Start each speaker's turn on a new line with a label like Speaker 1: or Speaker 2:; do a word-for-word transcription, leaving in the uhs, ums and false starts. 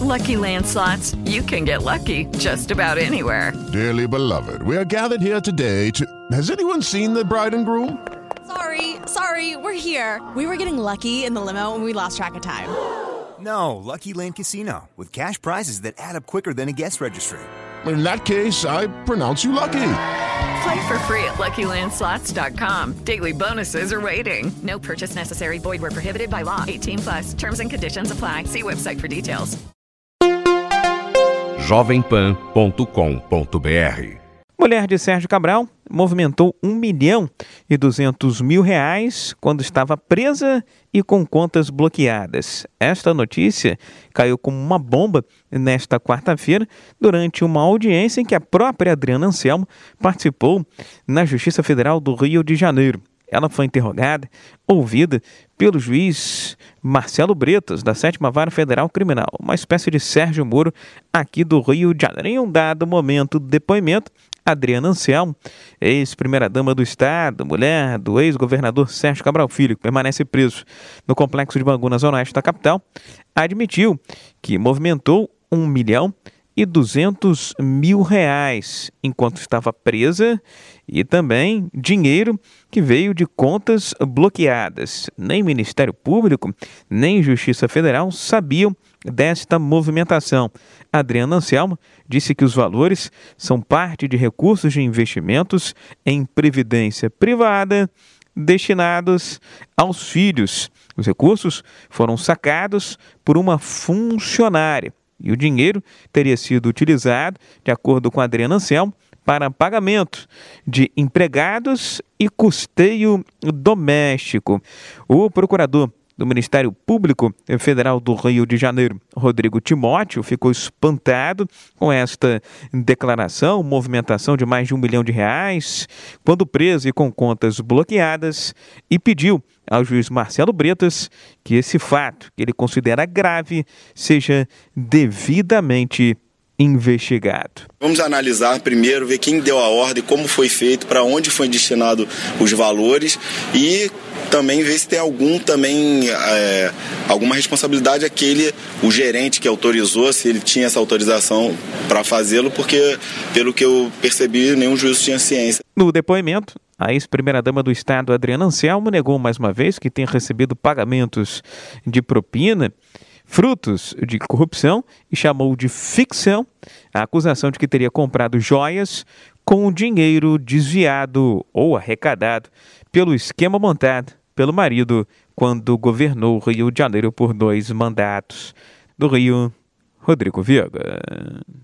Speaker 1: Lucky Land Slots, you can get lucky just about anywhere.
Speaker 2: Dearly beloved, we are gathered here today to... Has anyone seen the bride and groom?
Speaker 3: Sorry, sorry, we're here. We were getting lucky in the limo and we lost track of time.
Speaker 4: No, Lucky Land Casino, with cash prizes that add up quicker than a guest registry.
Speaker 2: In that case, I pronounce you lucky.
Speaker 1: Play for free at lucky land slots dot com. Daily bonuses are waiting. No purchase necessary. Void where prohibited by law. eighteen plus. Terms and conditions apply. See website for details.
Speaker 5: jovem pan ponto com ponto b r.
Speaker 6: Mulher de Sérgio Cabral movimentou um milhão e duzentos mil reais quando estava presa e com contas bloqueadas. Esta notícia caiu como uma bomba nesta quarta-feira durante uma audiência em que a própria Adriana Anselmo participou na Justiça Federal do Rio de Janeiro. Ela foi interrogada, ouvida pelo juiz Marcelo Bretas, da sétima Vara Federal Criminal, uma espécie de Sérgio Moro aqui do Rio de Janeiro. Em um dado momento do depoimento, Adriana Anselmo, ex-primeira-dama do Estado, mulher do ex-governador Sérgio Cabral Filho, que permanece preso no complexo de Bangu, na zona oeste da capital, admitiu que movimentou um milhão e duzentos mil reais enquanto estava presa e também dinheiro que veio de contas bloqueadas. Nem Ministério Público, nem Justiça Federal sabiam desta movimentação. Adriana Anselmo disse que os valores são parte de recursos de investimentos em previdência privada destinados aos filhos. Os recursos foram sacados por uma funcionária e o dinheiro teria sido utilizado, de acordo com Adriana Anselmo, para pagamento de empregados e custeio doméstico. O procurador do Ministério Público Federal do Rio de Janeiro, Rodrigo Timóteo, ficou espantado com esta declaração, movimentação de mais de um milhão de reais, quando preso e com contas bloqueadas, e pediu ao juiz Marcelo Bretas que esse fato, que ele considera grave, seja devidamente investigado.
Speaker 7: Vamos analisar primeiro, ver quem deu a ordem, como foi feito, para onde foi destinado os valores e também ver se tem algum também é, alguma responsabilidade aquele, o gerente que autorizou, se ele tinha essa autorização para fazê-lo, porque pelo que eu percebi, nenhum juiz tinha ciência.
Speaker 6: No depoimento, a ex-primeira-dama do Estado, Adriana Anselmo, negou mais uma vez que tem recebido pagamentos de propina frutos de corrupção e chamou de ficção a acusação de que teria comprado joias com dinheiro desviado ou arrecadado pelo esquema montado pelo marido quando governou o Rio de Janeiro por dois mandatos. Do Rio, Rodrigo Viega.